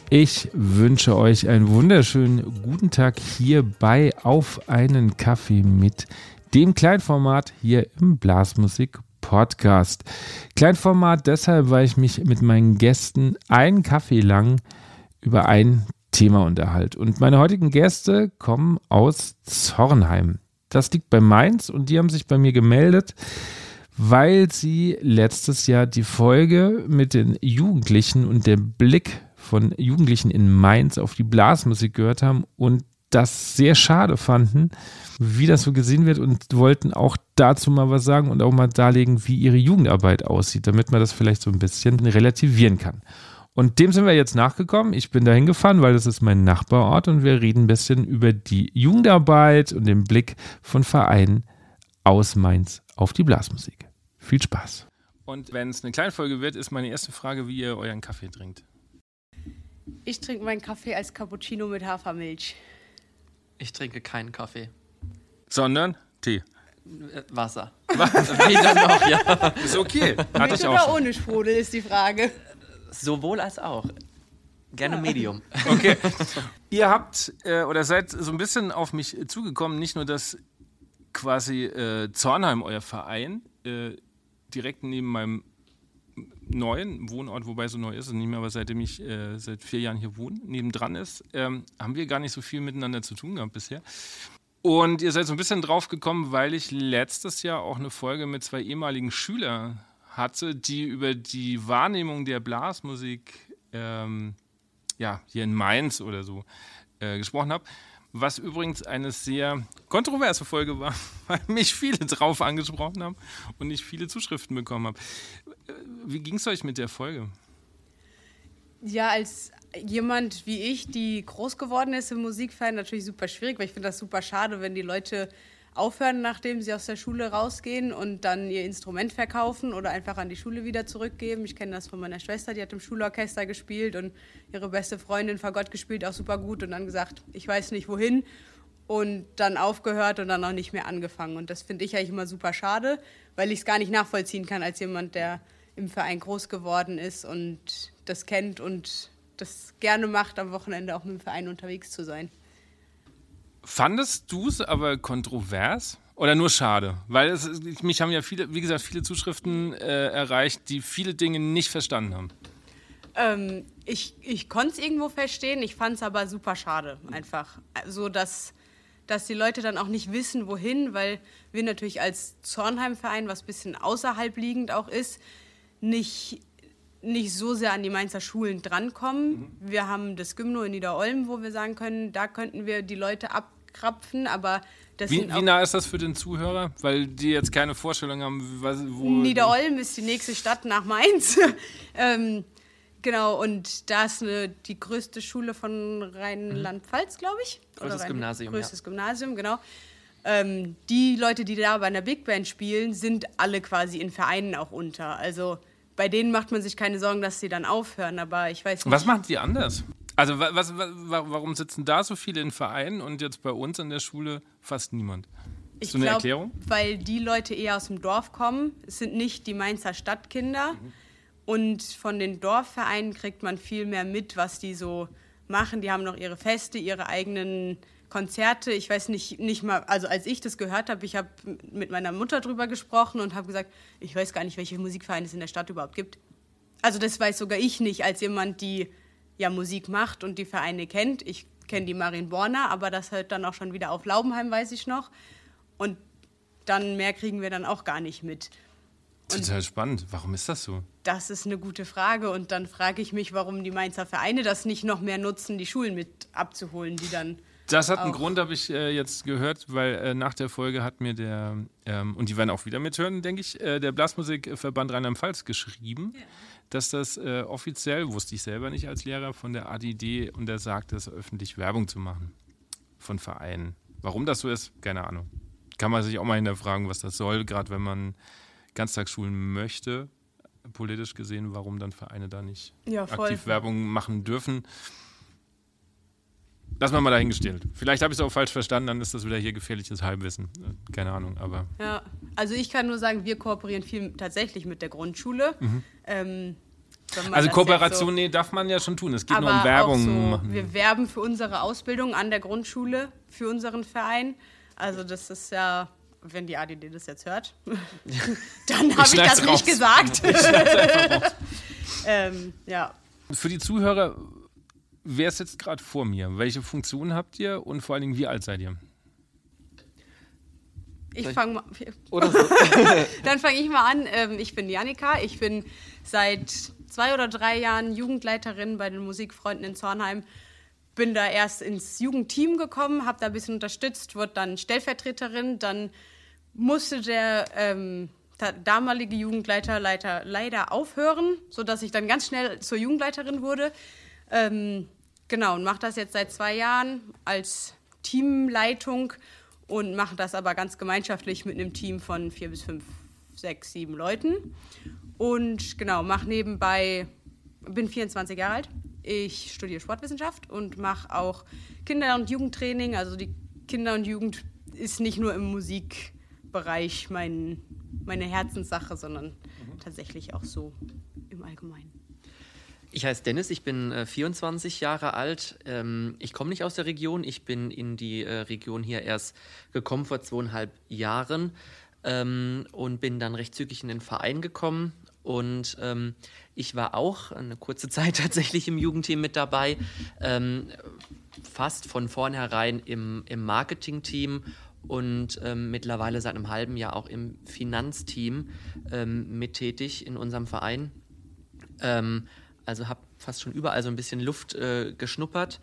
Ich wünsche euch einen wunderschönen guten Tag hier bei Auf einen Kaffee mit dem Kleinformat hier im Blasmusik-Podcast. Kleinformat deshalb, weil ich mich mit meinen Gästen einen Kaffee lang über ein Thema unterhalte. Und meine heutigen Gäste kommen aus Zornheim. Das liegt bei Mainz und die haben sich bei mir gemeldet, weil sie letztes Jahr die Folge mit den Jugendlichen und der Blick von Jugendlichen in Mainz auf die Blasmusik gehört haben und das sehr schade fanden, wie das so gesehen wird, und wollten auch dazu mal was sagen und auch mal darlegen, wie ihre Jugendarbeit aussieht, damit man das vielleicht so ein bisschen relativieren kann. Und dem sind wir jetzt nachgekommen. Ich bin da hingefahren, weil das ist mein Nachbarort und wir reden ein bisschen über die Jugendarbeit und den Blick von Vereinen aus Mainz auf die Blasmusik. Viel Spaß. Und wenn es eine kleine Folge wird, ist meine erste Frage, wie ihr euren Kaffee trinkt. Ich trinke meinen Kaffee als Cappuccino mit Hafermilch. Ich trinke keinen Kaffee. Sondern Tee. Wasser. Weder noch, ja. Ist okay. Hatte Mit ich oder auch ohne Sprudel ist die Frage. Sowohl als auch. Gerne Medium. Okay. Ihr habt oder seid so ein bisschen auf mich zugekommen, nicht nur, dass quasi Zornheim, euer Verein, direkt neben meinem neuen Wohnort, wobei so neu ist es nicht mehr, aber seitdem ich seit 4 Jahren hier wohne, nebendran ist, haben wir gar nicht so viel miteinander zu tun gehabt bisher. Und ihr seid so ein bisschen drauf gekommen, weil ich letztes Jahr auch eine Folge mit 2 ehemaligen Schülern hatte, die über die Wahrnehmung der Blasmusik hier in Mainz oder so gesprochen haben. Was übrigens eine sehr kontroverse Folge war, weil mich viele drauf angesprochen haben und ich viele Zuschriften bekommen habe. Wie ging es euch mit der Folge? Ja, als jemand wie ich, die groß geworden ist im Musikverein, natürlich super schwierig, weil ich finde das super schade, wenn die Leute aufhören, nachdem sie aus der Schule rausgehen und dann ihr Instrument verkaufen oder einfach an die Schule wieder zurückgeben. Ich kenne das von meiner Schwester, die hat im Schulorchester gespielt und ihre beste Freundin Fagott gespielt, auch super gut, und dann gesagt, ich weiß nicht wohin, und dann aufgehört und dann auch nicht mehr angefangen. Und das finde ich eigentlich immer super schade, weil ich es gar nicht nachvollziehen kann als jemand, der im Verein groß geworden ist und das kennt und das gerne macht, am Wochenende auch mit dem Verein unterwegs zu sein. Fandest du es aber kontrovers oder nur schade? Weil mich haben ja viele, wie gesagt, viele Zuschriften erreicht, die viele Dinge nicht verstanden haben. Ich konnte es irgendwo verstehen, ich fand es aber super schade einfach. So, dass die Leute dann auch nicht wissen, wohin, weil wir natürlich als Zornheim-Verein, was ein bisschen außerhalb liegend auch ist, nicht so sehr an die Mainzer Schulen drankommen. Wir haben das Gymno in Niederolm, wo wir sagen können, da könnten wir die Leute abkrapfen, aber das Wie nah ist das für den Zuhörer? Weil die jetzt keine Vorstellung haben, wo... Niederolm ist die nächste Stadt nach Mainz. Genau, und da ist die größte Schule von Rheinland-Pfalz, glaube ich. Größtes Gymnasium, Größtes Gymnasium, genau. Die Leute, die da bei einer Big Band spielen, sind alle quasi in Vereinen auch unter. Also bei denen macht man sich keine Sorgen, dass sie dann aufhören, aber ich weiß nicht. Was machen die anders? Also warum sitzen da so viele in Vereinen und jetzt bei uns an der Schule fast niemand? Ist so eine Erklärung? Weil die Leute eher aus dem Dorf kommen. Es sind nicht die Mainzer Stadtkinder. Und von den Dorfvereinen kriegt man viel mehr mit, was die so machen. Die haben noch ihre Feste, ihre eigenen Konzerte. Ich weiß nicht mal, also als ich das gehört habe, ich habe mit meiner Mutter drüber gesprochen und habe gesagt, ich weiß gar nicht, welche Musikvereine es in der Stadt überhaupt gibt. Also das weiß sogar ich nicht, als jemand, die ja Musik macht und die Vereine kennt. Ich kenne die Marienborner, aber das hört dann auch schon wieder auf Laubenheim, weiß ich noch. Und dann mehr kriegen wir dann auch gar nicht mit. Total spannend. Warum ist das so? Das ist eine gute Frage. Und dann frage ich mich, warum die Mainzer Vereine das nicht noch mehr nutzen, die Schulen mit abzuholen, die dann... Das hat einen Grund, habe ich jetzt gehört, weil nach der Folge hat mir und die werden auch wieder mithören, denke ich, der Blasmusikverband Rheinland-Pfalz geschrieben, dass das offiziell, wusste ich selber nicht als Lehrer, von der ADD untersagt ist, öffentlich Werbung zu machen von Vereinen. Warum das so ist, keine Ahnung. Kann man sich auch mal hinterfragen, was das soll, gerade wenn man Ganztagsschulen möchte, politisch gesehen, warum dann Vereine da nicht aktiv Werbung machen dürfen. Lass mal dahingestellt. Vielleicht habe ich es auch falsch verstanden, dann ist das wieder hier gefährliches Halbwissen. Keine Ahnung, aber... Ja, also ich kann nur sagen, wir kooperieren viel tatsächlich mit der Grundschule. wenn man Also das Kooperation, jetzt so, nee, darf man ja schon tun. Es geht nur aber um Werbung auch so, machen. wir werben für unsere Ausbildung an der Grundschule, für unseren Verein. Also das ist ja, wenn die ADD das jetzt hört, dann habe ich das nicht gesagt. Ja. Für die Zuhörer, wer sitzt gerade vor mir? Welche Funktion habt ihr und vor allen Dingen, wie alt seid ihr? Ich fange mal. Oder so. Dann fange ich mal an. Ich bin Jannika. Ich bin seit 2 oder 3 Jahren Jugendleiterin bei den Musikfreunden in Zornheim. Bin da erst ins Jugendteam gekommen, habe da ein bisschen unterstützt, wurde dann Stellvertreterin. Dann musste der damalige Jugendleiter leider aufhören, sodass ich dann ganz schnell zur Jugendleiterin wurde. Genau, und mache das jetzt seit 2 Jahren als Teamleitung. Und mache das aber ganz gemeinschaftlich mit einem Team von 4 bis 5, 6, 7 Leuten. Und genau, mache nebenbei, bin 24 Jahre alt. Ich studiere Sportwissenschaft und mache auch Kinder- und Jugendtraining. Also die Kinder und Jugend ist nicht nur im Musikbereich meine Herzenssache, sondern tatsächlich auch so im Allgemeinen. Ich heiße Dennis, ich bin 24 Jahre alt. Ich komme nicht aus der Region. Ich bin in die Region hier erst gekommen vor 2,5 Jahren und bin dann recht zügig in den Verein gekommen. Und ich war auch eine kurze Zeit tatsächlich im Jugendteam mit dabei, fast von vornherein im Marketingteam und mittlerweile seit einem halben Jahr auch im Finanzteam mit tätig in unserem Verein. Also habe fast schon überall so ein bisschen Luft geschnuppert.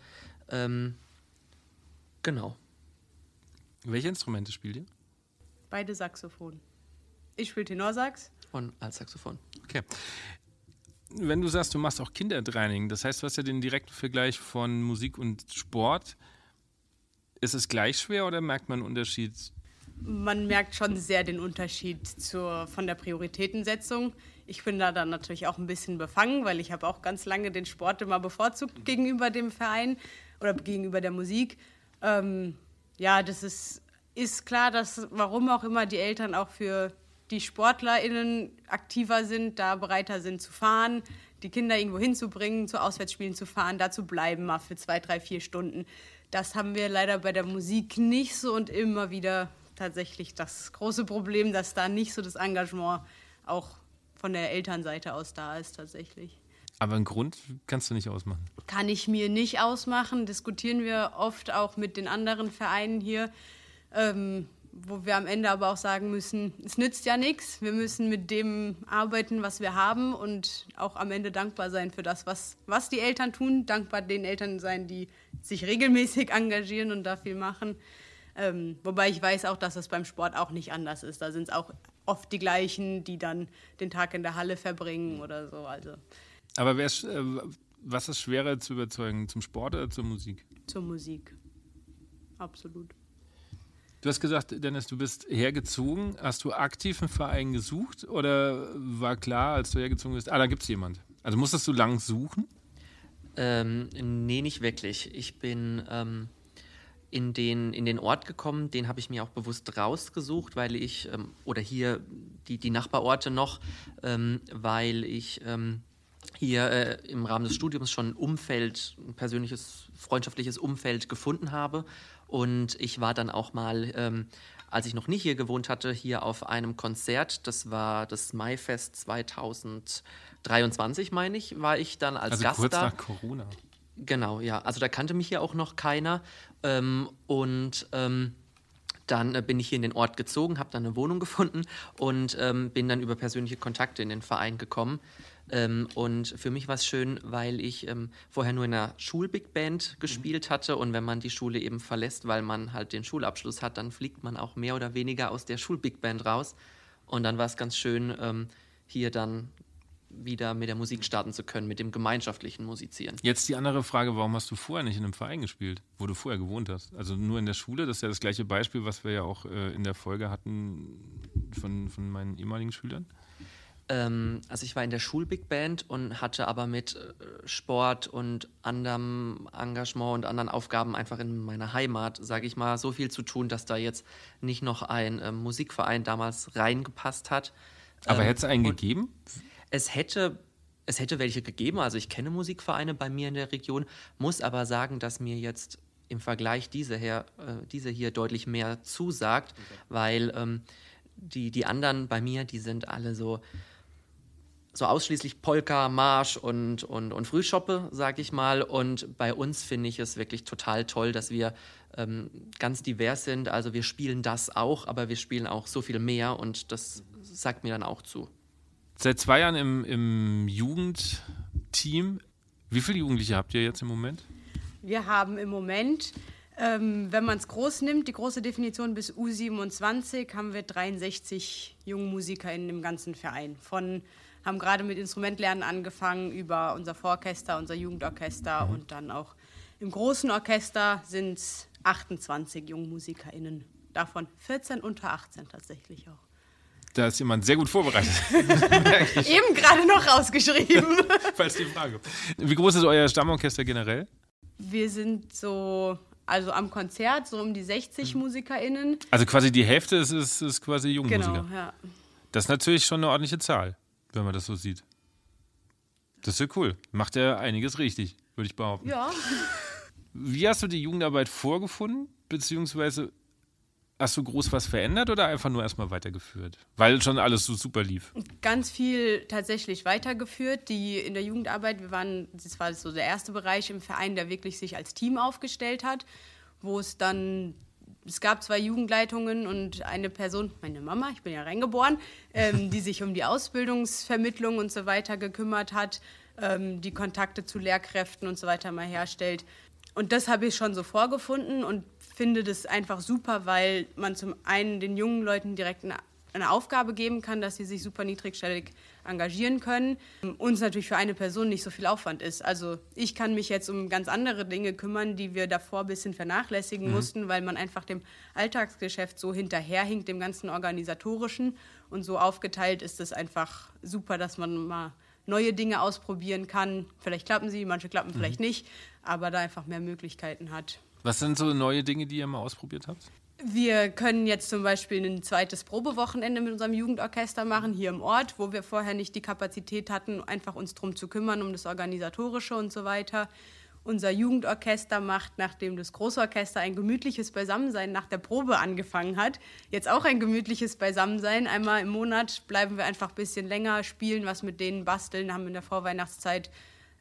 Genau. Welche Instrumente spielt ihr? Beide Saxophon. Ich spiele Tenorsax. Und Altsaxophon. Okay. Wenn du sagst, du machst auch Kindertraining, das heißt, du hast ja den direkten Vergleich von Musik und Sport. Ist es gleich schwer oder merkt man einen Unterschied? Man merkt schon sehr den Unterschied von der Prioritätensetzung. Ich bin da dann natürlich auch ein bisschen befangen, weil ich habe auch ganz lange den Sport immer bevorzugt gegenüber dem Verein oder gegenüber der Musik. Ja, das ist klar, dass warum auch immer die Eltern auch für die SportlerInnen aktiver sind, da bereiter sind zu fahren, die Kinder irgendwo hinzubringen, zu Auswärtsspielen zu fahren, da zu bleiben, mal für 2, 3, 4 Stunden. Das haben wir leider bei der Musik nicht so und immer wieder tatsächlich das große Problem, dass da nicht so das Engagement auch von der Elternseite aus da ist tatsächlich. Aber einen Grund kannst du nicht ausmachen. Kann ich mir nicht ausmachen, diskutieren wir oft auch mit den anderen Vereinen hier, wo wir am Ende aber auch sagen müssen, es nützt ja nichts, wir müssen mit dem arbeiten, was wir haben und auch am Ende dankbar sein für das, was die Eltern tun, dankbar den Eltern sein, die sich regelmäßig engagieren und da viel machen. Wobei ich weiß auch, dass es beim Sport auch nicht anders ist. Da sind es auch oft die gleichen, die dann den Tag in der Halle verbringen oder so. Also. Aber was ist schwerer zu überzeugen, zum Sport oder zur Musik? Zur Musik, absolut. Du hast gesagt, Dennis, du bist hergezogen. Hast du aktiv einen Verein gesucht oder war klar, als du hergezogen bist, da gibt es jemand? Also musstest du lang suchen? Nee, nicht wirklich. Ich bin in den Ort gekommen, den habe ich mir auch bewusst rausgesucht, weil ich, oder hier die Nachbarorte noch, weil ich hier im Rahmen des Studiums schon ein persönliches, freundschaftliches Umfeld gefunden habe. Und ich war dann auch mal, als ich noch nicht hier gewohnt hatte, hier auf einem Konzert. Das war das Maifest 2023, meine ich, war ich dann als Gast kurz da. nach Corona. Genau, ja. Also da kannte mich ja auch noch keiner. Dann bin ich hier in den Ort gezogen, habe dann eine Wohnung gefunden und bin dann über persönliche Kontakte in den Verein gekommen. Und für mich war es schön, weil ich vorher nur in einer Schul-Big Band gespielt hatte und wenn man die Schule eben verlässt, weil man halt den Schulabschluss hat, dann fliegt man auch mehr oder weniger aus der Schul-Big Band raus. Und dann war es ganz schön, hier dann wieder mit der Musik starten zu können, mit dem gemeinschaftlichen Musizieren. Jetzt die andere Frage, warum hast du vorher nicht in einem Verein gespielt, wo du vorher gewohnt hast? Also nur in der Schule, das ist ja das gleiche Beispiel, was wir ja auch in der Folge hatten von meinen ehemaligen Schülern. Also ich war in der Schul-Big Band und hatte aber mit Sport und anderem Engagement und anderen Aufgaben einfach in meiner Heimat, sage ich mal, so viel zu tun, dass da jetzt nicht noch ein Musikverein damals reingepasst hat. Aber hätte es einen gegeben? Es hätte es hätte welche gegeben, also ich kenne Musikvereine bei mir in der Region, muss aber sagen, dass mir jetzt im Vergleich diese hier deutlich mehr zusagt, weil die anderen bei mir, die sind alle so ausschließlich Polka, Marsch und Frühschoppe, sag ich mal. Und bei uns finde ich es wirklich total toll, dass wir ganz divers sind. Also wir spielen das auch, aber wir spielen auch so viel mehr und das sagt mir dann auch zu. Seit 2 Jahren im Jugendteam. Wie viele Jugendliche habt ihr jetzt im Moment? Wir haben im Moment, wenn man es groß nimmt, die große Definition bis U27, haben wir 63 junge MusikerInnen im ganzen Verein. Haben gerade mit Instrumentlernen angefangen über unser Vororchester, unser Jugendorchester und dann auch im großen Orchester sind es 28 junge MusikerInnen. Davon 14 unter 18 tatsächlich auch. Da ist jemand sehr gut vorbereitet. Eben gerade noch rausgeschrieben. Falls die Frage. Wie groß ist euer Stammorchester generell? Wir sind also am Konzert so um die 60 MusikerInnen. Also quasi die Hälfte ist quasi Jugendmusiker. Genau, ja. Das ist natürlich schon eine ordentliche Zahl, wenn man das so sieht. Das ist ja cool. Macht ja einiges richtig, würde ich behaupten. Ja. Wie hast du die Jugendarbeit vorgefunden? Beziehungsweise hast du groß was verändert oder einfach nur erstmal weitergeführt? Weil schon alles so super lief. Ganz viel tatsächlich weitergeführt. In der Jugendarbeit, das war so der erste Bereich im Verein, der wirklich sich als Team aufgestellt hat, wo es gab 2 Jugendleitungen und eine Person, meine Mama, ich bin ja reingeboren, die sich um die Ausbildungsvermittlung und so weiter gekümmert hat, die Kontakte zu Lehrkräften und so weiter mal herstellt. Und das habe ich schon so vorgefunden und finde das einfach super, weil man zum einen den jungen Leuten direkt eine Aufgabe geben kann, dass sie sich super niedrigschwellig engagieren können. Uns natürlich für eine Person nicht so viel Aufwand ist. Also ich kann mich jetzt um ganz andere Dinge kümmern, die wir davor ein bisschen vernachlässigen mussten, weil man einfach dem Alltagsgeschäft so hinterherhinkt, dem ganzen Organisatorischen. Und so aufgeteilt ist es einfach super, dass man mal neue Dinge ausprobieren kann. Vielleicht klappen sie, manche klappen vielleicht nicht, aber da einfach mehr Möglichkeiten hat. Was sind so neue Dinge, die ihr mal ausprobiert habt? Wir können jetzt zum Beispiel ein zweites Probewochenende mit unserem Jugendorchester machen, hier im Ort, wo wir vorher nicht die Kapazität hatten, einfach uns drum zu kümmern, um das Organisatorische und so weiter. Unser Jugendorchester macht, nachdem das Großorchester ein gemütliches Beisammensein nach der Probe angefangen hat, jetzt auch ein gemütliches Beisammensein. Einmal im Monat bleiben wir einfach ein bisschen länger, spielen was mit denen, basteln, haben in der Vorweihnachtszeit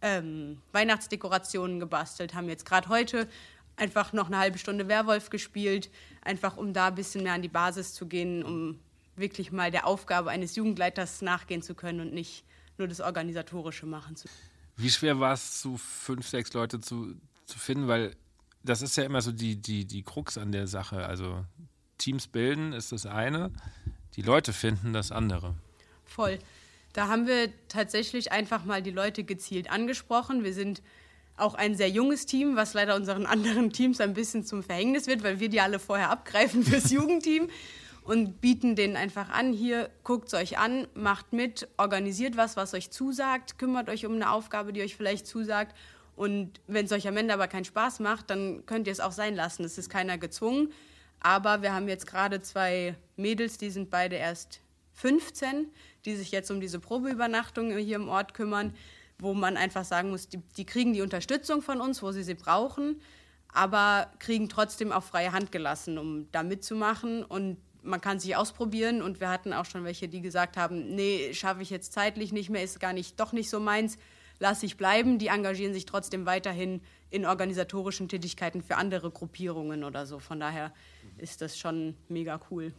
Weihnachtsdekorationen gebastelt, haben jetzt gerade heute einfach noch eine halbe Stunde Werwolf gespielt, einfach um da ein bisschen mehr an die Basis zu gehen, um wirklich mal der Aufgabe eines Jugendleiters nachgehen zu können und nicht nur das Organisatorische machen zu können. Wie schwer war es, so 5, 6 Leute zu finden? Weil das ist ja immer so die Krux an der Sache. Also Teams bilden ist das eine, die Leute finden das andere. Voll. Da haben wir tatsächlich einfach mal die Leute gezielt angesprochen. Wir sind auch ein sehr junges Team, was leider unseren anderen Teams ein bisschen zum Verhängnis wird, weil wir die alle vorher abgreifen fürs Jugendteam und bieten denen einfach an, hier, guckt es euch an, macht mit, organisiert was euch zusagt, kümmert euch um eine Aufgabe, die euch vielleicht zusagt und wenn es euch am Ende aber keinen Spaß macht, dann könnt ihr es auch sein lassen, es ist keiner gezwungen, aber wir haben jetzt gerade 2 Mädels, die sind beide erst 15, die sich jetzt um diese Probeübernachtung hier im Ort kümmern, wo man einfach sagen muss, die kriegen die Unterstützung von uns, wo sie brauchen, aber kriegen trotzdem auch freie Hand gelassen, um da mitzumachen und man kann sich ausprobieren und wir hatten auch schon welche, die gesagt haben, nee, schaffe ich jetzt zeitlich nicht mehr, ist doch nicht so meins, lasse ich bleiben. Die engagieren sich trotzdem weiterhin in organisatorischen Tätigkeiten für andere Gruppierungen oder so. Von daher ist das schon mega cool.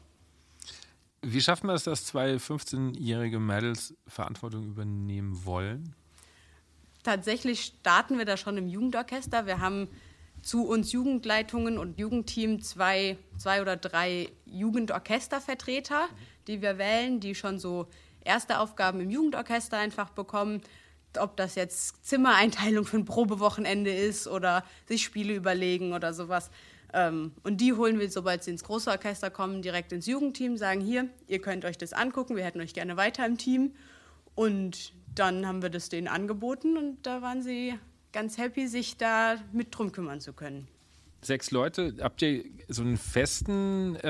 Wie schafft man es, dass 2 15-jährige Mädels Verantwortung übernehmen wollen? Tatsächlich starten wir da schon im Jugendorchester. Wir haben zu uns Jugendleitungen und Jugendteam 2 oder 3 Jugendorchestervertreter, die wir wählen, die schon so erste Aufgaben im Jugendorchester einfach bekommen. Ob das jetzt Zimmereinteilung für ein Probewochenende ist oder sich Spiele überlegen oder sowas. Und die holen wir, sobald sie ins große Orchester kommen, direkt ins Jugendteam, sagen hier, ihr könnt euch das angucken, wir hätten euch gerne weiter im Team. Und dann haben wir das denen angeboten und da waren sie ganz happy, sich da mit drum kümmern zu können. 6 Leute, habt ihr so einen festen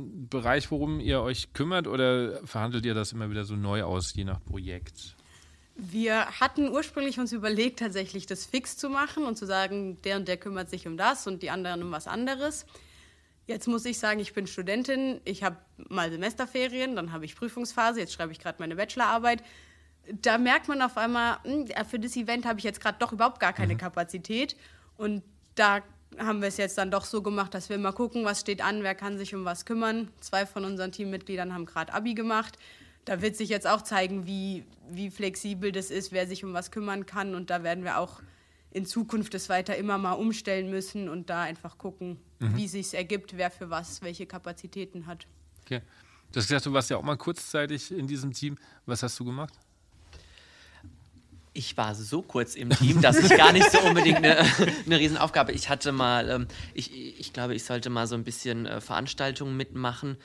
Bereich, worum ihr euch kümmert oder verhandelt ihr das immer wieder so neu aus, je nach Projekt? Wir hatten ursprünglich uns überlegt, tatsächlich das fix zu machen und zu sagen, der und der kümmert sich um das und die anderen um was anderes. Jetzt muss ich sagen, ich bin Studentin, ich habe mal Semesterferien, dann habe ich Prüfungsphase, jetzt schreibe ich gerade meine Bachelorarbeit. Da merkt man auf einmal, für das Event habe ich jetzt gerade doch überhaupt gar keine Kapazität. Und da haben wir es jetzt dann doch so gemacht, dass wir mal gucken, was steht an, wer kann sich um was kümmern. 2 von unseren Teammitgliedern haben gerade Abi gemacht. Da wird sich jetzt auch zeigen, wie flexibel das ist, wer sich um was kümmern kann. Und da werden wir auch in Zukunft das weiter immer mal umstellen müssen und da einfach gucken, wie es sich ergibt, wer für was welche Kapazitäten hat. Okay. Du hast gesagt, du warst ja auch mal kurzzeitig in diesem Team. Was hast du gemacht? Ich war so kurz im Team, dass ich gar nicht so unbedingt eine Riesenaufgabe. Ich hatte mal, ich glaube, ich sollte mal so ein bisschen Veranstaltungen mitmachen.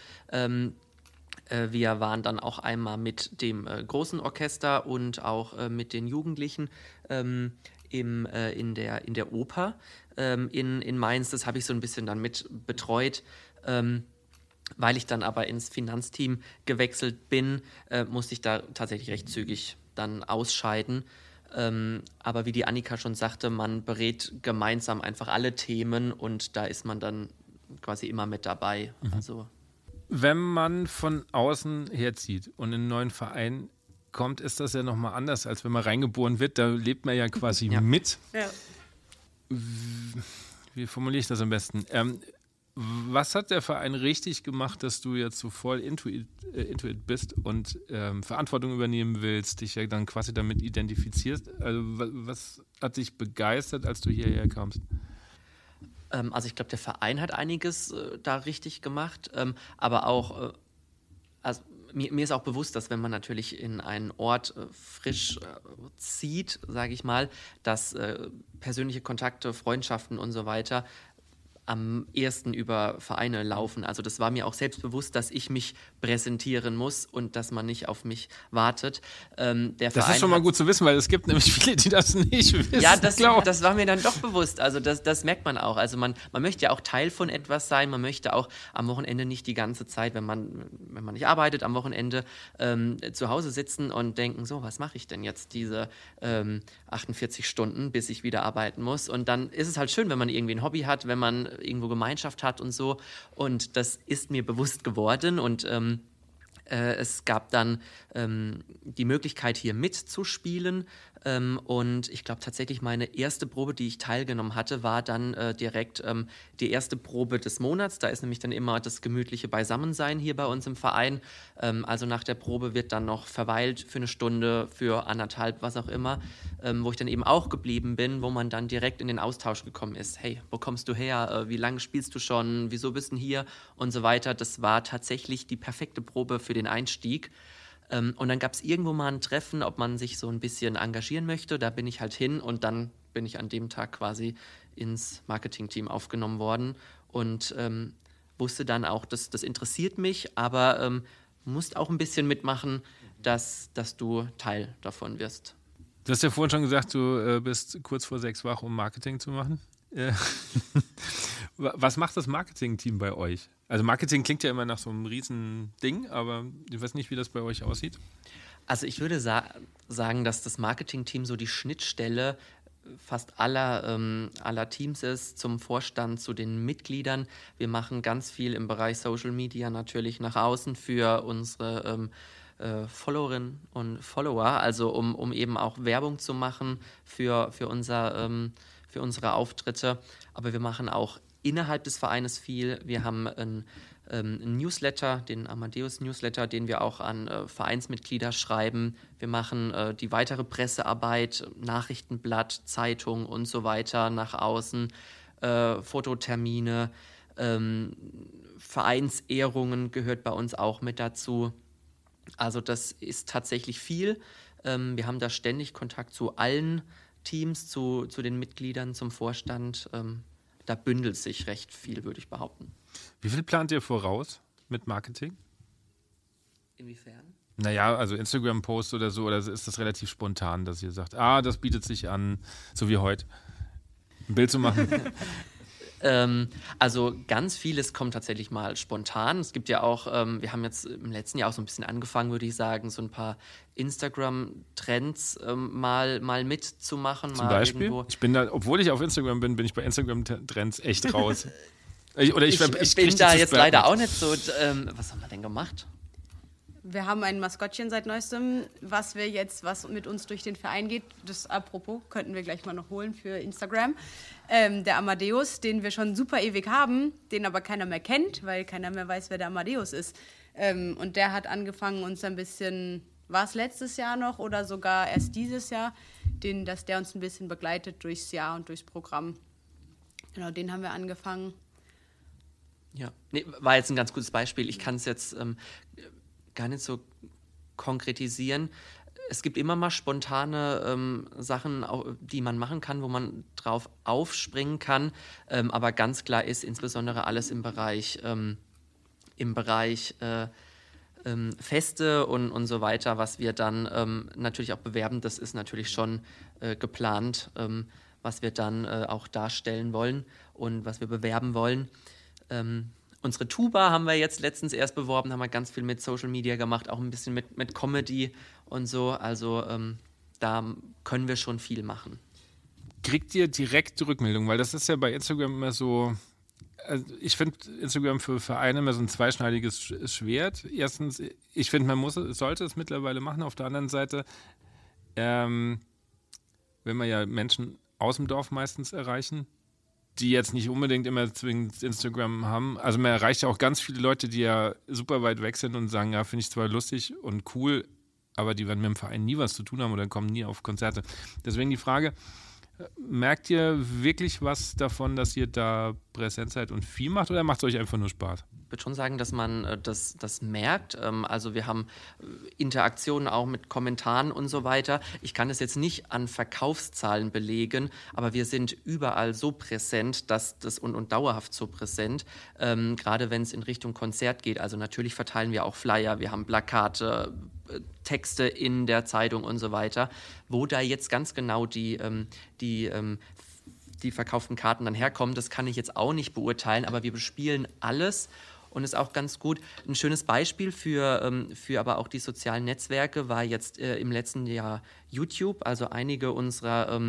Wir waren dann auch einmal mit dem großen Orchester und auch mit den Jugendlichen in der Oper in Mainz. Das habe ich so ein bisschen dann mit betreut. Weil ich dann aber ins Finanzteam gewechselt bin, musste ich da tatsächlich recht zügig dann ausscheiden. Aber wie die Annika schon sagte, man berät gemeinsam einfach alle Themen und da ist man dann quasi immer mit dabei. Also wenn man von außen herzieht und in einen neuen Verein kommt, ist das ja nochmal anders, als wenn man reingeboren wird. Da lebt man ja quasi mit. Ja. Wie formuliere ich das am besten? Was hat der Verein richtig gemacht, dass du jetzt so voll into it bist und Verantwortung übernehmen willst, dich ja dann quasi damit identifizierst? Also was hat dich begeistert, als du hierher kamst? Also ich glaube, der Verein hat einiges da richtig gemacht, aber auch, also mir ist auch bewusst, dass wenn man natürlich in einen Ort frisch zieht, sage ich mal, dass persönliche Kontakte, Freundschaften und so weiter am ehesten über Vereine laufen. Also das war mir auch selbstbewusst, dass ich mich präsentieren muss und dass man nicht auf mich wartet. Das ist schon mal gut zu wissen, weil es gibt nämlich viele, die das nicht wissen. Ja, das war mir dann doch bewusst. Also das merkt man auch. Also man möchte ja auch Teil von etwas sein. Man möchte auch am Wochenende nicht die ganze Zeit, wenn man nicht arbeitet, am Wochenende zu Hause sitzen und denken, so, was mache ich denn jetzt diese 48 Stunden, bis ich wieder arbeiten muss? Und dann ist es halt schön, wenn man irgendwie ein Hobby hat, wenn man irgendwo Gemeinschaft hat und so. Und das ist mir bewusst geworden und es gab dann die Möglichkeit, hier mitzuspielen. Und ich glaube tatsächlich, meine erste Probe, die ich teilgenommen hatte, war dann direkt die erste Probe des Monats. Da ist nämlich dann immer das gemütliche Beisammensein hier bei uns im Verein. Also nach der Probe wird dann noch verweilt für 1 Stunde, für 1,5, was auch immer, wo ich dann eben auch geblieben bin, wo man dann direkt in den Austausch gekommen ist. Hey, wo kommst du her? Wie lange spielst du schon? Wieso bist du hier? Und so weiter. Das war tatsächlich die perfekte Probe für den Einstieg. Und dann gab es irgendwo mal ein Treffen, ob man sich so ein bisschen engagieren möchte. Da bin ich halt hin und dann bin ich an dem Tag quasi ins Marketing-Team aufgenommen worden und wusste dann auch, das interessiert mich, aber musst auch ein bisschen mitmachen, dass du Teil davon wirst. Du hast ja vorhin schon gesagt, du bist kurz vor 6 wach, um Marketing zu machen. Was macht das Marketing-Team bei euch? Also Marketing klingt ja immer nach so einem riesen Ding, aber ich weiß nicht, wie das bei euch aussieht. Also ich würde sagen, dass das Marketing-Team so die Schnittstelle fast aller Teams ist zum Vorstand, zu den Mitgliedern. Wir machen ganz viel im Bereich Social Media natürlich nach außen für unsere Followerinnen und Follower, also um eben auch Werbung zu machen für unsere Auftritte. Aber wir machen auch innerhalb des Vereines viel. Wir haben einen Newsletter, den Amadeus-Newsletter, den wir auch an Vereinsmitglieder schreiben. Wir machen die weitere Pressearbeit, Nachrichtenblatt, Zeitung und so weiter nach außen, Fototermine, Vereinsehrungen gehört bei uns auch mit dazu. Also das ist tatsächlich viel. Wir haben da ständig Kontakt zu allen Teams, zu den Mitgliedern, zum Vorstand. Da bündelt sich recht viel, würde ich behaupten. Wie viel plant ihr voraus mit Marketing? Inwiefern? Naja, also Instagram-Post oder so, oder ist das relativ spontan, dass ihr sagt, das bietet sich an, so wie heute, ein Bild zu machen? Also ganz vieles kommt tatsächlich mal spontan. Es gibt ja auch, wir haben jetzt im letzten Jahr auch so ein bisschen angefangen, würde ich sagen, so ein paar Instagram-Trends mal mitzumachen. Zum Beispiel? Irgendwo. Ich bin da, obwohl ich auf Instagram bin ich bei Instagram-Trends echt raus. Ich bin da jetzt leider auch nicht so. Was haben wir denn gemacht? Wir haben ein Maskottchen seit neuestem, was mit uns durch den Verein geht. Das apropos, könnten wir gleich mal noch holen für Instagram. Der Amadeus, den wir schon super ewig haben, den aber keiner mehr kennt, weil keiner mehr weiß, wer der Amadeus ist. Und der hat angefangen, uns ein bisschen, war es letztes Jahr noch oder sogar erst dieses Jahr, dass der uns ein bisschen begleitet durchs Jahr und durchs Programm. Genau, den haben wir angefangen. Ja, nee, war jetzt ein ganz gutes Beispiel. Ich kann es jetzt gar nicht so konkretisieren. Es gibt immer mal spontane Sachen, die man machen kann, wo man drauf aufspringen kann. Aber ganz klar ist insbesondere alles im Bereich Feste und so weiter, was wir dann natürlich auch bewerben. Das ist natürlich schon geplant, was wir dann auch darstellen wollen und was wir bewerben wollen. Unsere Tuba haben wir jetzt letztens erst beworben, haben wir ganz viel mit Social Media gemacht, auch ein bisschen mit Comedy und so. Also da können wir schon viel machen. Kriegt ihr direkt Rückmeldung? Weil das ist ja bei Instagram immer so, also ich finde Instagram für Vereine immer so ein zweischneidiges Schwert. Erstens, ich finde, sollte es mittlerweile machen. Auf der anderen Seite, wenn wir ja Menschen aus dem Dorf meistens erreichen, die jetzt nicht unbedingt immer zwingend Instagram haben. Also man erreicht ja auch ganz viele Leute, die ja super weit weg sind und sagen, ja, finde ich zwar lustig und cool, aber die werden mit dem Verein nie was zu tun haben oder kommen nie auf Konzerte. Deswegen die Frage, merkt ihr wirklich was davon, dass ihr da präsent seid und viel macht oder macht es euch einfach nur Spaß? Ich würde schon sagen, dass man das merkt. Also wir haben Interaktionen auch mit Kommentaren und so weiter. Ich kann es jetzt nicht an Verkaufszahlen belegen, aber wir sind überall so präsent, dass das und dauerhaft so präsent, gerade wenn es in Richtung Konzert geht. Also natürlich verteilen wir auch Flyer, wir haben Plakate, Texte in der Zeitung und so weiter. Wo da jetzt ganz genau die verkauften Karten dann herkommen, das kann ich jetzt auch nicht beurteilen, aber wir bespielen alles. Und ist auch ganz gut. Ein schönes Beispiel für aber auch die sozialen Netzwerke war jetzt im letzten Jahr YouTube. Also einige unserer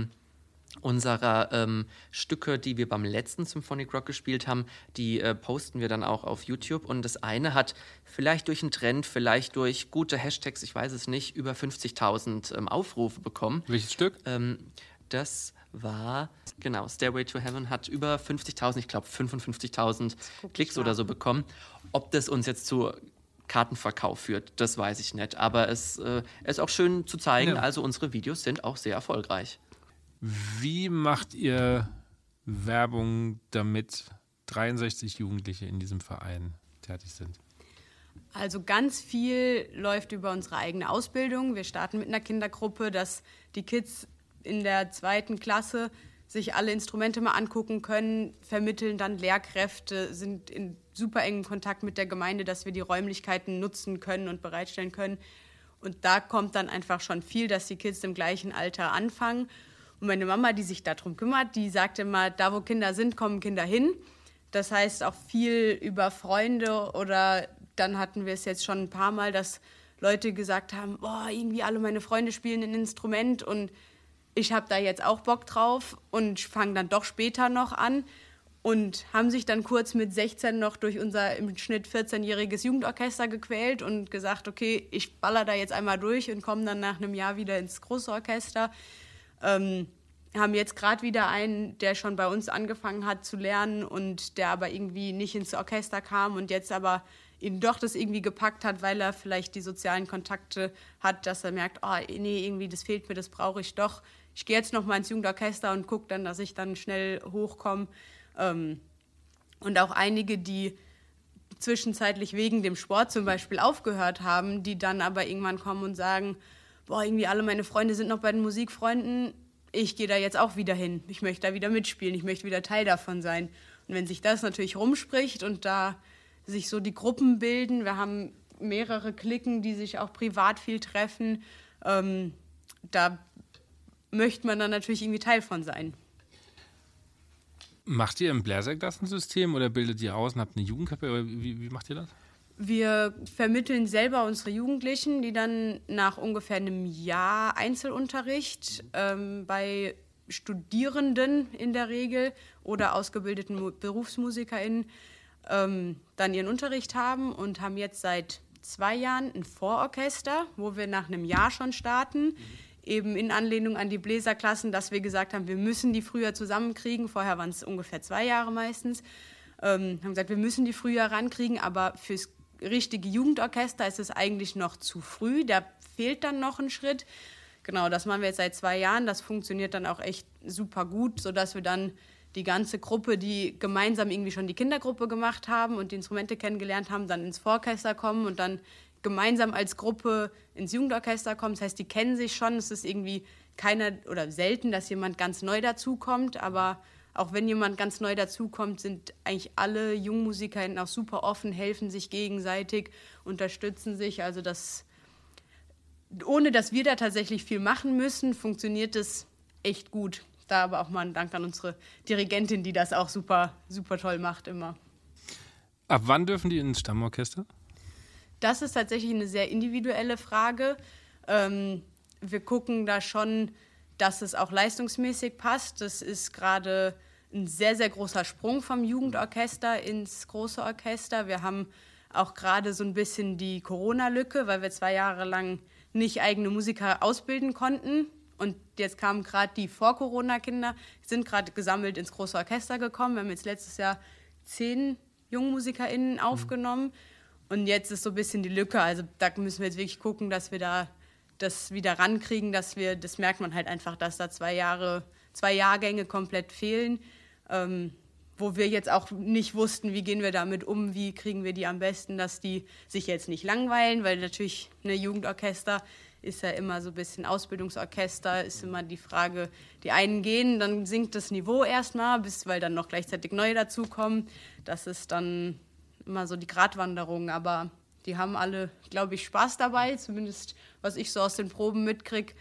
Stücke, die wir beim letzten Symphonic Rock gespielt haben, die posten wir dann auch auf YouTube. Und das eine hat vielleicht durch einen Trend, vielleicht durch gute Hashtags, ich weiß es nicht, über 50.000 Aufrufe bekommen. Welches Stück? Das war, genau, Stairway to Heaven hat über 50.000, ich glaube 55.000 Klicks oder so bekommen. Ob das uns jetzt zu Kartenverkauf führt, das weiß ich nicht. Aber es ist auch schön zu zeigen, ja. Also unsere Videos sind auch sehr erfolgreich. Wie macht ihr Werbung, damit 63 Jugendliche in diesem Verein tätig sind? Also ganz viel läuft über unsere eigene Ausbildung. Wir starten mit einer Kindergruppe, dass die Kids in der 2. Klasse sich alle Instrumente mal angucken können, vermitteln dann Lehrkräfte, sind in super engem Kontakt mit der Gemeinde, dass wir die Räumlichkeiten nutzen können und bereitstellen können. Und da kommt dann einfach schon viel, dass die Kids im gleichen Alter anfangen. Und meine Mama, die sich darum kümmert, die sagt immer, da wo Kinder sind, kommen Kinder hin. Das heißt auch viel über Freunde oder dann hatten wir es jetzt schon ein paar Mal, dass Leute gesagt haben, boah, irgendwie alle meine Freunde spielen ein Instrument und ich habe da jetzt auch Bock drauf und fange dann doch später noch an und haben sich dann kurz mit 16 noch durch unser im Schnitt 14-jähriges Jugendorchester gequält und gesagt, okay, ich baller da jetzt einmal durch und komme dann nach einem Jahr wieder ins große Orchester. Haben jetzt gerade wieder einen, der schon bei uns angefangen hat zu lernen und der aber irgendwie nicht ins Orchester kam und jetzt aber ihn doch das irgendwie gepackt hat, weil er vielleicht die sozialen Kontakte hat, dass er merkt, oh nee, irgendwie das fehlt mir, das brauche ich doch. Ich gehe jetzt noch mal ins Jugendorchester und gucke dann, dass ich dann schnell hochkomme. Und auch einige, die zwischenzeitlich wegen dem Sport zum Beispiel aufgehört haben, die dann aber irgendwann kommen und sagen, boah, irgendwie alle meine Freunde sind noch bei den Musikfreunden, ich gehe da jetzt auch wieder hin. Ich möchte da wieder mitspielen, ich möchte wieder Teil davon sein. Und wenn sich das natürlich rumspricht und da sich so die Gruppen bilden, wir haben mehrere Cliquen, die sich auch privat viel treffen, da möchte man dann natürlich irgendwie Teil von sein. Macht ihr im Bläserklassensystem oder bildet ihr aus und habt eine Jugendkapelle? Oder wie macht ihr das? Wir vermitteln selber unsere Jugendlichen, die dann nach ungefähr einem Jahr Einzelunterricht bei Studierenden in der Regel oder ausgebildeten BerufsmusikerInnen dann ihren Unterricht haben und haben jetzt seit 2 Jahren ein Vororchester, wo wir nach einem Jahr schon starten, eben in Anlehnung an die Bläserklassen, dass wir gesagt haben, wir müssen die früher zusammenkriegen. Vorher waren es ungefähr 2 Jahre meistens. Haben gesagt, wir müssen die früher rankriegen, aber fürs richtige Jugendorchester ist es eigentlich noch zu früh. Da fehlt dann noch ein Schritt. Genau, das machen wir jetzt seit 2 Jahren. Das funktioniert dann auch echt super gut, sodass wir dann die ganze Gruppe, die gemeinsam irgendwie schon die Kindergruppe gemacht haben und die Instrumente kennengelernt haben, dann ins Vororchester kommen und dann gemeinsam als Gruppe ins Jugendorchester kommen. Das heißt, die kennen sich schon. Es ist irgendwie keiner oder selten, dass jemand ganz neu dazukommt. Aber auch wenn jemand ganz neu dazukommt, sind eigentlich alle JungmusikerInnen auch super offen, helfen sich gegenseitig, unterstützen sich. Also ohne dass wir da tatsächlich viel machen müssen, funktioniert es echt gut. Da aber auch mal ein Dank an unsere Dirigentin, die das auch super, super toll macht immer. Ab wann dürfen die ins Stammorchester? Das ist tatsächlich eine sehr individuelle Frage. Wir gucken da schon, dass es auch leistungsmäßig passt. Das ist gerade ein sehr, sehr großer Sprung vom Jugendorchester ins große Orchester. Wir haben auch gerade so ein bisschen die Corona-Lücke, weil wir 2 Jahre lang nicht eigene Musiker ausbilden konnten. Und jetzt kamen gerade die Vor-Corona-Kinder, sind gerade gesammelt ins große Orchester gekommen. Wir haben jetzt letztes Jahr 10 JungmusikerInnen aufgenommen. Und jetzt ist so ein bisschen die Lücke. Also da müssen wir jetzt wirklich gucken, dass wir da das wieder rankriegen. Das merkt man halt einfach, dass da 2 Jahrgänge komplett fehlen. Wo wir jetzt auch nicht wussten, wie gehen wir damit um, wie kriegen wir die am besten, dass die sich jetzt nicht langweilen. Weil natürlich ein Jugendorchester ist ja immer so ein bisschen Ausbildungsorchester, ist immer die Frage, die einen gehen, dann sinkt das Niveau erstmal, weil dann noch gleichzeitig neue dazukommen. Das ist dann immer so die Gratwanderung, aber die haben alle, glaube ich, Spaß dabei, zumindest was ich so aus den Proben mitkriege.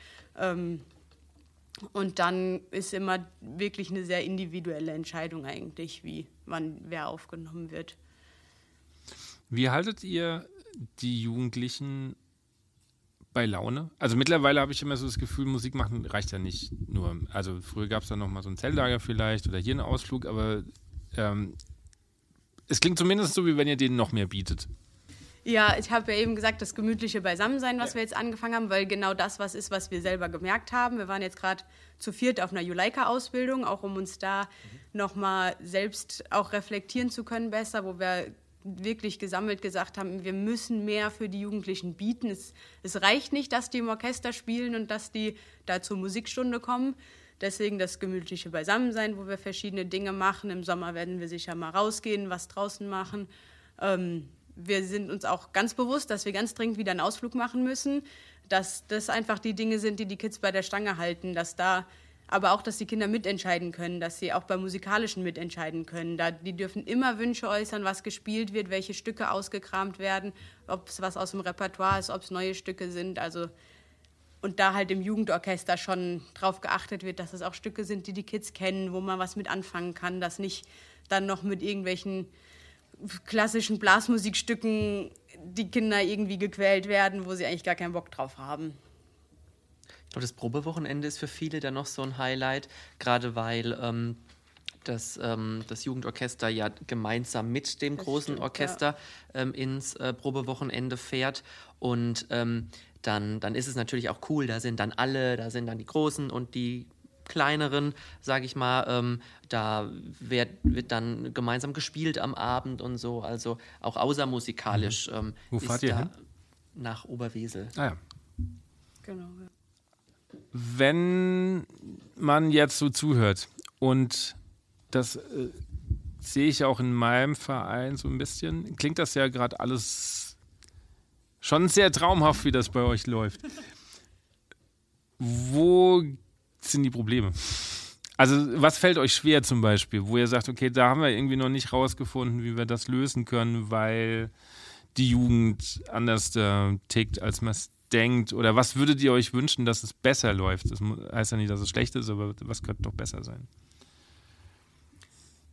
Und dann ist immer wirklich eine sehr individuelle Entscheidung eigentlich, wann wer aufgenommen wird. Wie haltet ihr die Jugendlichen bei Laune? Also mittlerweile habe ich immer so das Gefühl, Musik machen reicht ja nicht nur. Also früher gab es dann noch mal so ein Zeltlager vielleicht oder hier einen Ausflug, aber es klingt zumindest so, wie wenn ihr denen noch mehr bietet. Ja, ich habe ja eben gesagt, das gemütliche Beisammensein, was wir jetzt angefangen haben, weil genau das was ist, was wir selber gemerkt haben. Wir waren jetzt gerade zu 4 auf einer Juleika-Ausbildung, auch um uns da nochmal selbst auch reflektieren zu können besser, wo wir wirklich gesammelt gesagt haben, wir müssen mehr für die Jugendlichen bieten. Es reicht nicht, dass die im Orchester spielen und dass die da zur Musikstunde kommen. Deswegen das gemütliche Beisammensein, wo wir verschiedene Dinge machen. Im Sommer werden wir sicher mal rausgehen, was draußen machen. Wir sind uns auch ganz bewusst, dass wir ganz dringend wieder einen Ausflug machen müssen, dass das einfach die Dinge sind, die die Kids bei der Stange halten, aber auch, dass die Kinder mitentscheiden können, dass sie auch beim Musikalischen mitentscheiden können. Die dürfen immer Wünsche äußern, was gespielt wird, welche Stücke ausgekramt werden, ob es was aus dem Repertoire ist, ob es neue Stücke sind. Und da halt im Jugendorchester schon drauf geachtet wird, dass es auch Stücke sind, die die Kids kennen, wo man was mit anfangen kann, dass nicht dann noch mit irgendwelchen klassischen Blasmusikstücken die Kinder irgendwie gequält werden, wo sie eigentlich gar keinen Bock drauf haben. Ich glaube, das Probewochenende ist für viele dann noch so ein Highlight, gerade weil das Jugendorchester ja gemeinsam mit dem großen Orchester ins Probewochenende fährt. Und dann ist es natürlich auch cool, da sind dann die Großen und die Kleineren, sage ich mal, da wird dann gemeinsam gespielt am Abend und so, also auch außermusikalisch. Wo fahrt ihr hin? Nach Oberwesel. Ah ja. Genau, ja. Wenn man jetzt so zuhört und das sehe ich auch in meinem Verein so ein bisschen, klingt das ja gerade alles schon sehr traumhaft, wie das bei euch läuft. Wo sind die Probleme? Also was fällt euch schwer zum Beispiel, wo ihr sagt, okay, da haben wir irgendwie noch nicht rausgefunden, wie wir das lösen können, weil die Jugend anders tickt, als man es denkt? Oder was würdet ihr euch wünschen, dass es besser läuft? Das heißt ja nicht, dass es schlecht ist, aber was könnte doch besser sein?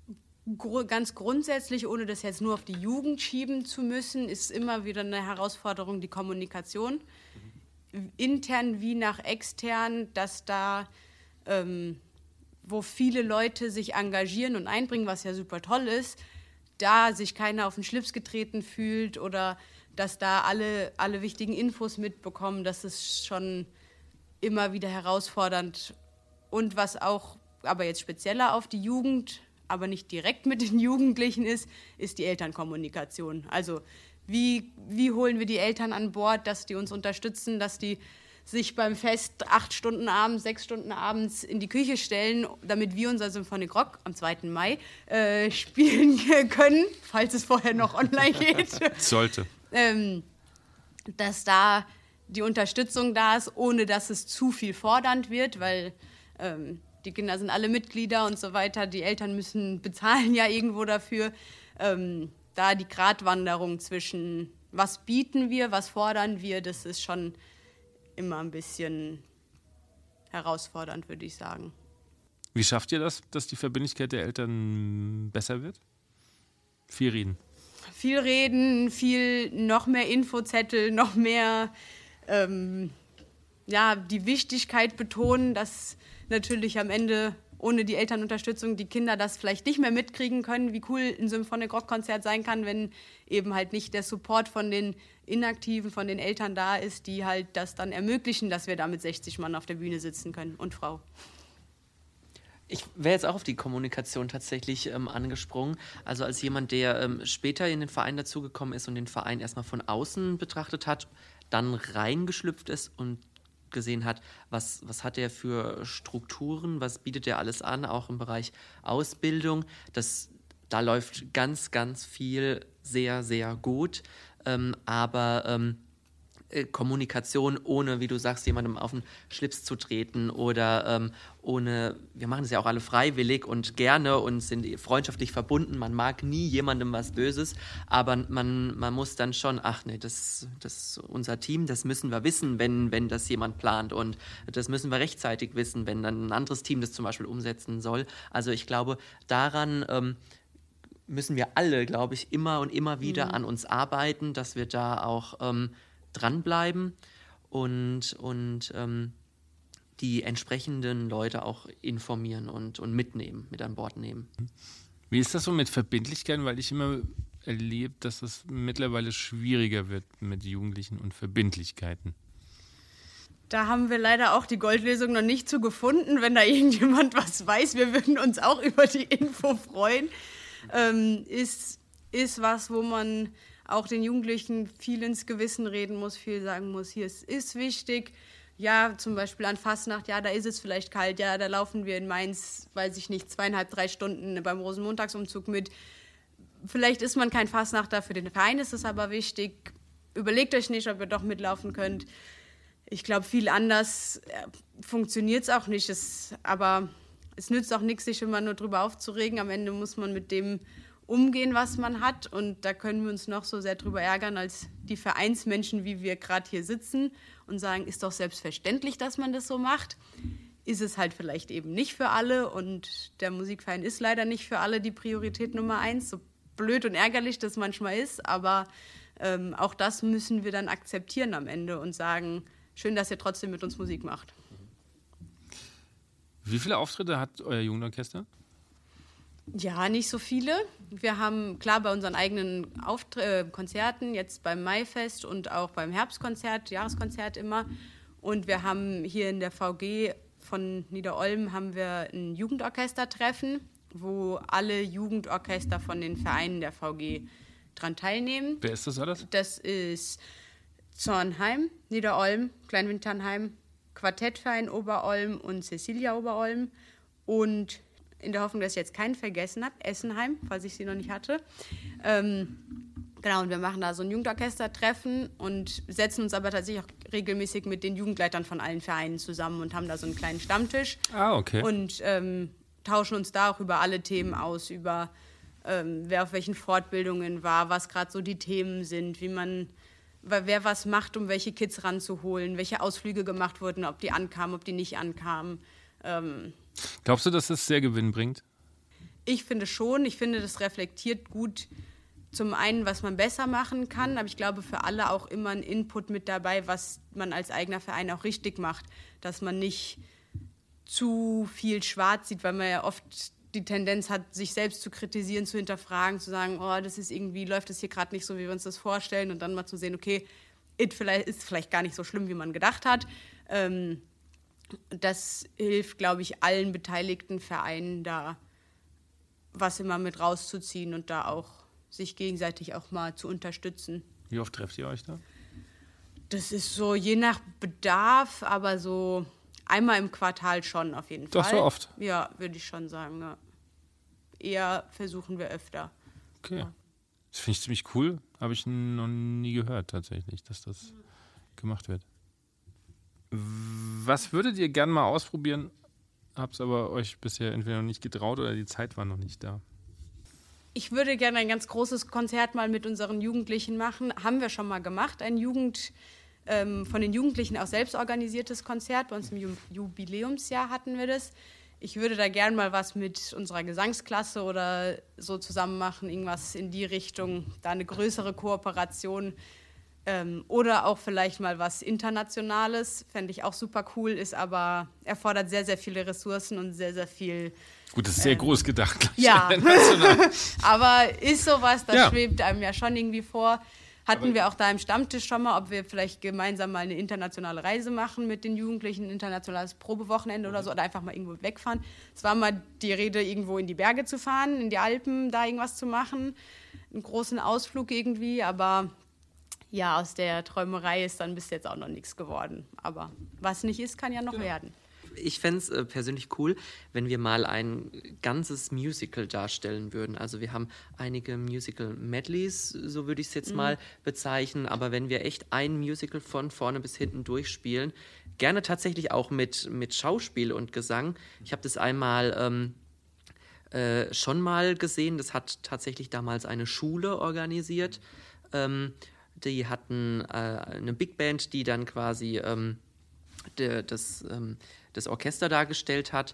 ganz grundsätzlich, ohne das jetzt nur auf die Jugend schieben zu müssen, ist immer wieder eine Herausforderung die Kommunikation. Intern wie nach extern, dass da, wo viele Leute sich engagieren und einbringen, was ja super toll ist, da sich keiner auf den Schlips getreten fühlt oder dass da alle wichtigen Infos mitbekommen, das ist schon immer wieder herausfordernd. Und was auch, aber jetzt spezieller auf die Jugend, aber nicht direkt mit den Jugendlichen ist die Elternkommunikation. Also wie holen wir die Eltern an Bord, dass die uns unterstützen, dass die sich beim Fest 8 Stunden abends, 6 Stunden abends in die Küche stellen, damit wir unser Symphonic Rock am 2. Mai spielen können, falls es vorher noch online geht. Sollte. Dass da die Unterstützung da ist, ohne dass es zu viel fordernd wird, weil die Kinder sind alle Mitglieder und so weiter. Die Eltern bezahlen ja irgendwo dafür. Da die Gratwanderung zwischen was bieten wir, was fordern wir, das ist schon immer ein bisschen herausfordernd, würde ich sagen. Wie schafft ihr das, dass die Verbindlichkeit der Eltern besser wird? Viel reden. Viel reden, noch mehr Infozettel, noch mehr die Wichtigkeit betonen, dass natürlich am Ende ohne die Elternunterstützung die Kinder das vielleicht nicht mehr mitkriegen können, wie cool ein Symphonic Rock Konzert sein kann, wenn eben halt nicht der Support von den Inaktiven, von den Eltern da ist, die halt das dann ermöglichen, dass wir da mit 60 Mann auf der Bühne sitzen können und Frau. Ich wäre jetzt auch auf die Kommunikation tatsächlich angesprungen. Also als jemand, der später in den Verein dazugekommen ist und den Verein erstmal von außen betrachtet hat, dann reingeschlüpft ist und gesehen hat, was hat er für Strukturen, was bietet er alles an, auch im Bereich Ausbildung. Da läuft ganz, ganz viel sehr, sehr gut. Aber Kommunikation, ohne, wie du sagst, jemandem auf den Schlips zu treten oder ohne, wir machen es ja auch alle freiwillig und gerne und sind freundschaftlich verbunden. Man mag nie jemandem was Böses, aber man muss dann schon, das ist unser Team, das müssen wir wissen, wenn das jemand plant und das müssen wir rechtzeitig wissen, wenn dann ein anderes Team das zum Beispiel umsetzen soll. Also ich glaube, daran müssen wir alle, glaube ich, immer und immer wieder an uns arbeiten, dass wir da auch dranbleiben und die entsprechenden Leute auch informieren und mitnehmen, mit an Bord nehmen. Wie ist das so mit Verbindlichkeiten? Weil ich immer erlebe, dass es mittlerweile schwieriger wird mit Jugendlichen und Verbindlichkeiten. Da haben wir leider auch die Goldlösung noch nicht zu gefunden. Wenn da irgendjemand was weiß, wir würden uns auch über die Info freuen. Ist was, wo man auch den Jugendlichen viel ins Gewissen reden muss, viel sagen muss, hier es ist wichtig. Ja, zum Beispiel an Fastnacht, ja, da ist es vielleicht kalt, ja, da laufen wir in Mainz, weiß ich nicht, 2,5, 3 Stunden beim Rosenmontagsumzug mit. Vielleicht ist man kein Fastnachter, für den Verein ist es aber wichtig. Überlegt euch nicht, ob ihr doch mitlaufen könnt. Ich glaube, viel anders funktioniert es auch nicht. Aber es nützt auch nichts, sich immer nur drüber aufzuregen. Am Ende muss man mit dem umgehen, was man hat. Und da können wir uns noch so sehr drüber ärgern, als die Vereinsmenschen, wie wir gerade hier sitzen und sagen, ist doch selbstverständlich, dass man das so macht. Ist es halt vielleicht eben nicht für alle. Und der Musikverein ist leider nicht für alle die Priorität Nummer 1. So blöd und ärgerlich das manchmal ist. Aber auch das müssen wir dann akzeptieren am Ende und sagen, schön, dass ihr trotzdem mit uns Musik macht. Wie viele Auftritte hat euer Jugendorchester? Ja, nicht so viele. Wir haben, klar, bei unseren eigenen Konzerten, jetzt beim Maifest und auch beim Herbstkonzert, Jahreskonzert immer. Und wir haben hier in der VG von Niederolm haben wir ein Jugendorchestertreffen, wo alle Jugendorchester von den Vereinen der VG dran teilnehmen. Wer ist das alles? Das ist Zornheim, Niederolm, Kleinwinternheim, Quartettverein Oberolm und Cecilia Oberolm. Und in der Hoffnung, dass ich jetzt keinen vergessen habe, Essenheim, falls ich sie noch nicht hatte. Genau, und wir machen da so ein Jugendorchester-Treffen und setzen uns aber tatsächlich auch regelmäßig mit den Jugendleitern von allen Vereinen zusammen und haben da so einen kleinen Stammtisch. Ah, okay. Und tauschen uns da auch über alle Themen aus, über wer auf welchen Fortbildungen war, was gerade so die Themen sind, wer was macht, um welche Kids ranzuholen, welche Ausflüge gemacht wurden, ob die ankamen, ob die nicht ankamen. Glaubst du, dass das sehr Gewinn bringt? ich finde schon. Ich finde, das reflektiert gut zum einen, was man besser machen kann, aber ich glaube für alle auch immer ein Input mit dabei, was man als eigener Verein auch richtig macht, dass man nicht zu viel schwarz sieht, weil man ja oft die Tendenz hat, sich selbst zu kritisieren, zu hinterfragen, zu sagen, oh, das ist irgendwie, läuft das hier gerade nicht so, wie wir uns das vorstellen, und dann mal zu sehen, okay, ist vielleicht gar nicht so schlimm, wie man gedacht hat. Das hilft, glaube ich, allen beteiligten Vereinen da was immer mit rauszuziehen und da auch sich gegenseitig auch mal zu unterstützen. Wie oft trefft ihr euch da? Das ist so je nach Bedarf, aber so einmal im Quartal schon auf jeden Fall. Doch so oft? Ja, würde ich schon sagen. Ja. Eher versuchen wir öfter. Okay. Ja. Das finde ich ziemlich cool. Habe ich noch nie gehört tatsächlich, dass das gemacht wird. Was würdet ihr gerne mal ausprobieren? Habt es aber euch bisher entweder noch nicht getraut oder die Zeit war noch nicht da. Ich würde gerne ein ganz großes Konzert mal mit unseren Jugendlichen machen. Haben wir schon mal gemacht. Ein von den Jugendlichen auch selbst organisiertes Konzert. Bei uns im Jubiläumsjahr hatten wir das. Ich würde da gerne mal was mit unserer Gesangsklasse oder so zusammen machen. Irgendwas in die Richtung. Da eine größere Kooperation. Oder auch vielleicht mal was Internationales. Fände ich auch super cool. Ist aber erfordert sehr, sehr viele Ressourcen und sehr, sehr viel. Gut, das ist sehr groß gedacht. Ja, aber ist sowas, das schwebt einem ja schon irgendwie vor. Hatten wir auch da im Stammtisch schon mal, ob wir vielleicht gemeinsam mal eine internationale Reise machen mit den Jugendlichen, ein internationales Probewochenende oder so, oder einfach mal irgendwo wegfahren. Es war mal die Rede, irgendwo in die Berge zu fahren, in die Alpen, da irgendwas zu machen, einen großen Ausflug irgendwie, aber ja, aus der Träumerei ist dann bis jetzt auch noch nichts geworden. Aber was nicht ist, kann ja noch werden. Ich fände es persönlich cool, wenn wir mal ein ganzes Musical darstellen würden. Also wir haben einige Musical-Medleys, so würde ich es jetzt mal bezeichnen, aber wenn wir echt ein Musical von vorne bis hinten durchspielen, gerne tatsächlich auch mit Schauspiel und Gesang. Ich habe das einmal schon mal gesehen, das hat tatsächlich damals eine Schule organisiert. Die hatten eine Big Band, die dann quasi das Orchester dargestellt hat,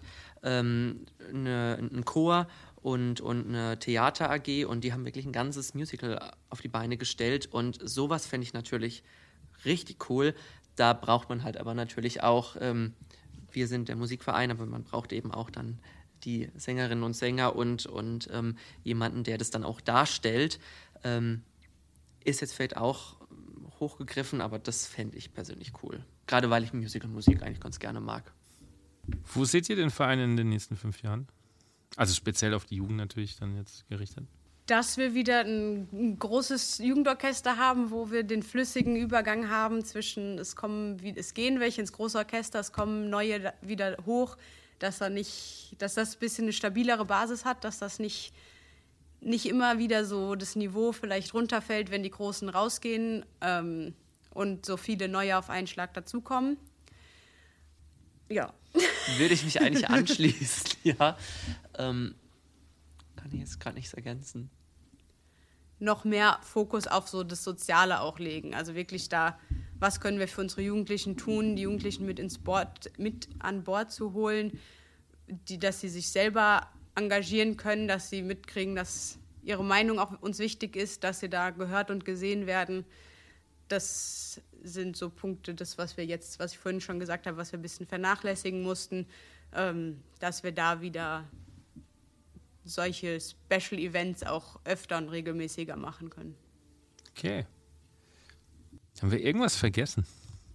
ein Chor und eine Theater AG, und die haben wirklich ein ganzes Musical auf die Beine gestellt, und sowas fände ich natürlich richtig cool. Da braucht man halt aber natürlich auch, wir sind der Musikverein, aber man braucht eben auch dann die Sängerinnen und Sänger und jemanden, der das dann auch darstellt. Ist jetzt vielleicht auch hochgegriffen, aber das fände ich persönlich cool. Gerade weil ich Musical-Musik eigentlich ganz gerne mag. Wo seht ihr den Verein in den nächsten 5 Jahren? Also speziell auf die Jugend natürlich dann jetzt gerichtet. Dass wir wieder ein großes Jugendorchester haben, wo wir den flüssigen Übergang haben zwischen, es gehen welche ins große Orchester, es kommen neue wieder hoch, dass das ein bisschen eine stabilere Basis hat, dass das nicht immer wieder so das Niveau vielleicht runterfällt, wenn die Großen rausgehen und so viele neue auf einen Schlag dazukommen. Ja. Würde ich mich eigentlich anschließen, ja. Kann ich jetzt gerade nichts ergänzen. Noch mehr Fokus auf so das Soziale auch legen. Also wirklich da, was können wir für unsere Jugendlichen tun, die Jugendlichen mit an Bord zu holen, dass sie sich selber engagieren können, dass sie mitkriegen, dass ihre Meinung auch uns wichtig ist, dass sie da gehört und gesehen werden. Das sind so Punkte, was ich vorhin schon gesagt habe, was wir ein bisschen vernachlässigen mussten, dass wir da wieder solche Special Events auch öfter und regelmäßiger machen können. Okay. Haben wir irgendwas vergessen?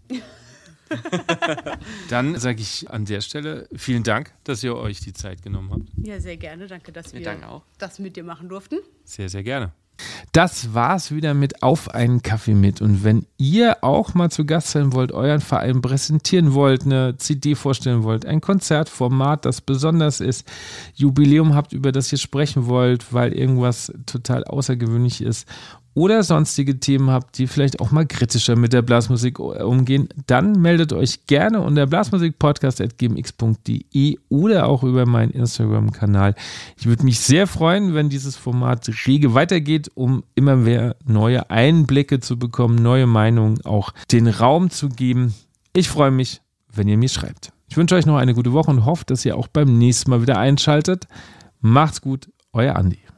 Dann sage ich an der Stelle vielen Dank, dass ihr euch die Zeit genommen habt. Ja, sehr gerne. Danke, dass wir das mit dir machen durften. Sehr, sehr gerne. Das war's wieder mit Auf einen Kaffee mit. Und wenn ihr auch mal zu Gast sein wollt, euren Verein präsentieren wollt, eine CD vorstellen wollt, ein Konzertformat, das besonders ist, Jubiläum habt, über das ihr sprechen wollt, weil irgendwas total außergewöhnlich ist, oder sonstige Themen habt, die vielleicht auch mal kritischer mit der Blasmusik umgehen, dann meldet euch gerne unter blasmusikpodcast@gmx.de oder auch über meinen Instagram-Kanal. Ich würde mich sehr freuen, wenn dieses Format rege weitergeht, um immer mehr neue Einblicke zu bekommen, neue Meinungen auch den Raum zu geben. Ich freue mich, wenn ihr mir schreibt. Ich wünsche euch noch eine gute Woche und hoffe, dass ihr auch beim nächsten Mal wieder einschaltet. Macht's gut, euer Andi.